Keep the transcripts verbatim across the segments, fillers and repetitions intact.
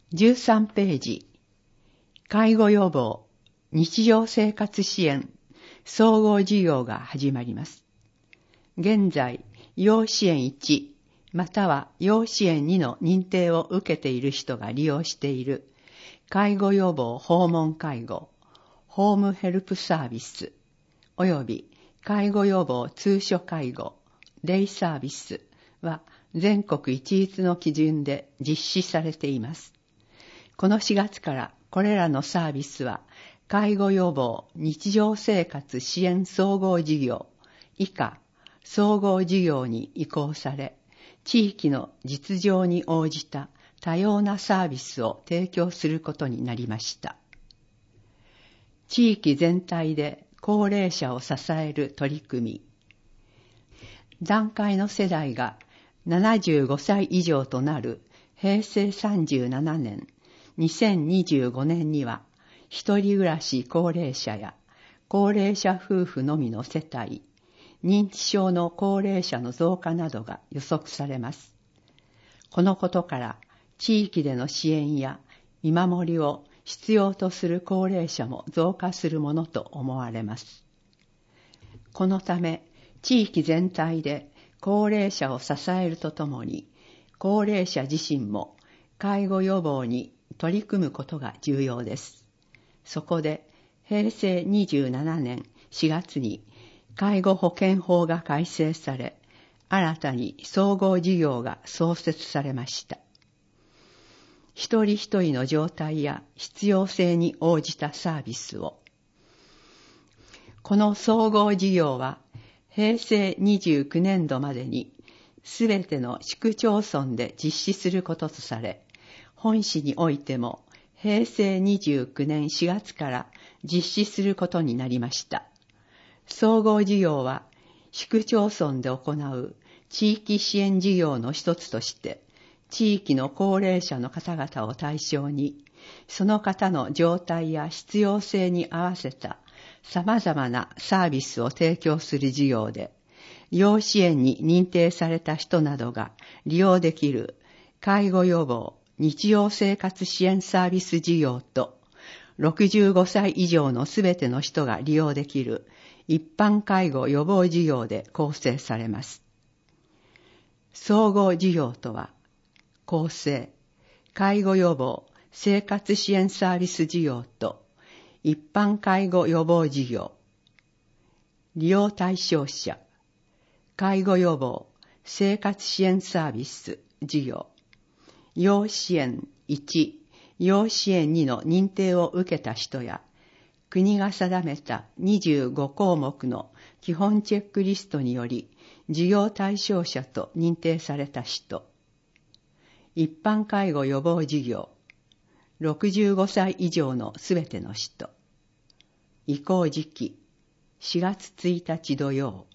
じゅうさんページ、介護予防、日常生活支援、総合事業が始まります。現在、要支援いち、または要支援にの認定を受けている人が利用している、介護予防訪問介護、ホームヘルプサービス、および介護予防通所介護、デイサービスは全国一律の基準で実施されています。このしがつからこれらのサービスは介護予防日常生活支援総合事業以下総合事業に移行され、地域の実情に応じた多様なサービスを提供することになりました。地域全体で高齢者を支える取り組み。団塊の世代がななじゅうごさい以上となるへいせいさんじゅうななねん、にせんにじゅうごねんには、一人暮らし高齢者や高齢者夫婦のみの世帯、認知症の高齢者の増加などが予測されます。このことから、地域での支援や見守りを必要とする高齢者も増加するものと思われます。このため、地域全体で高齢者を支えるとともに、高齢者自身も介護予防に取り組むことが重要です。そこで、へいせいにじゅうななねんしがつに介護保険法が改正され、新たに総合事業が創設されました。一人一人の状態や必要性に応じたサービスを。この総合事業は、へいせいにじゅうきゅうねんどまでに、すべての市区町村で実施することとされ、本市においても、へいせいにじゅうきゅうねんしがつから実施することになりました。総合事業は、市区町村で行う地域支援事業の一つとして、地域の高齢者の方々を対象に、その方の状態や必要性に合わせた様々なサービスを提供する事業で、要支援に認定された人などが利用できる介護予防日常生活支援サービス事業と、ろくじゅうごさい以上のすべての人が利用できる一般介護予防事業で構成されます。総合事業とは、厚生、介護予防生活支援サービス事業と一般介護予防事業、利用対象者、介護予防生活支援サービス事業、要支援いち、要支援にの認定を受けた人や、国が定めたにじゅうごこうもくの基本チェックリストにより事業対象者と認定された人、一般介護予防事業、ろくじゅうごさい以上のすべての人、移行時期、しがつついたち土曜。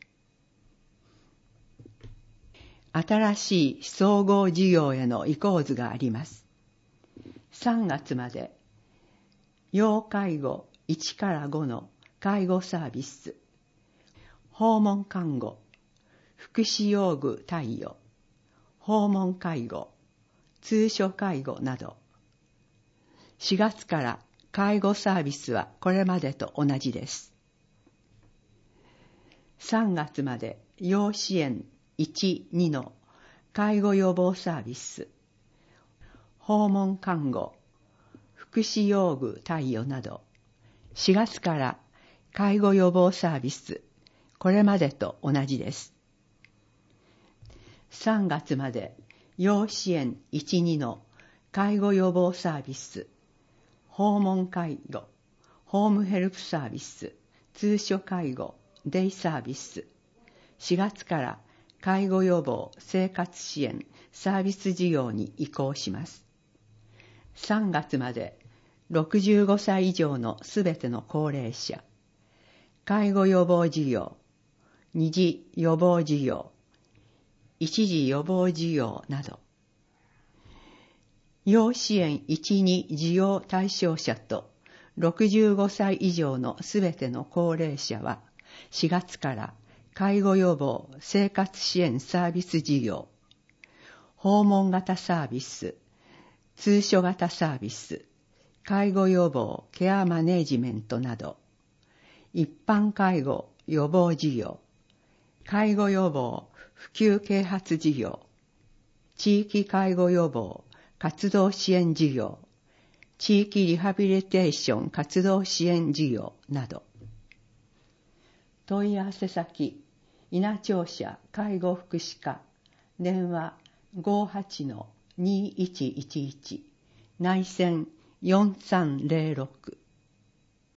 新しい総合事業への移行図があります。さんがつまで、要介護いちからごの介護サービス、訪問看護、福祉用具貸与、訪問介護、通所介護など、しがつから介護サービスはこれまでと同じです。さんがつまで要支援いち、にの介護予防サービス、訪問看護、福祉用具貸与など、しがつから介護予防サービス、これまでと同じです。さんがつまで要支援いち、にの介護予防サービス、訪問介護、ホームヘルプサービス、通所介護、デイサービス、しがつから介護予防生活支援サービス事業に移行します。さんがつまでろくじゅうごさい以上のすべての高齢者、介護予防事業、二次予防事業、一時予防事業など、要支援いち、に事業対象者とろくじゅうごさい以上のすべての高齢者はしがつから介護予防生活支援サービス事業、訪問型サービス、 通所型サービス、介護予防ケアマネージメントなど、一般介護予防事業、介護予防普及啓発事業、地域介護予防活動支援事業、地域リハビリテーション活動支援事業など。問い合わせ先、稲庁舎介護福祉課、電話 ごーはちのにいちいちいち、内線よんさんぜろろく。